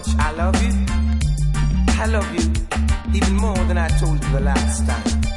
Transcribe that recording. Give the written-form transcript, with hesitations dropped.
much I love you. I love you even more than I told you the last time.